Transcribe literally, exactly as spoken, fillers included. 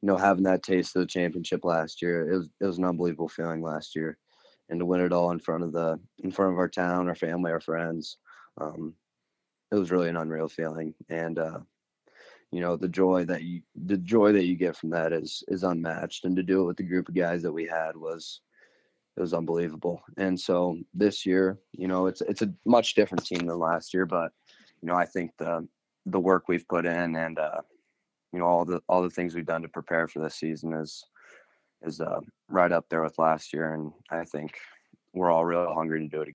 you know, having that taste of the championship last year, it was it was an unbelievable feeling last year, and to win it all in front of the in front of our town, our family, our friends, um, it was really an unreal feeling. And uh, you know, the joy that you the joy that you get from that is is unmatched. And to do it with the group of guys that we had was it was unbelievable. And so this year, you know, it's it's a much different team than last year, but you know, I think the the work we've put in and uh, you know all the all the things we've done to prepare for this season is is uh, right up there with last year, and I think we're all real hungry to do it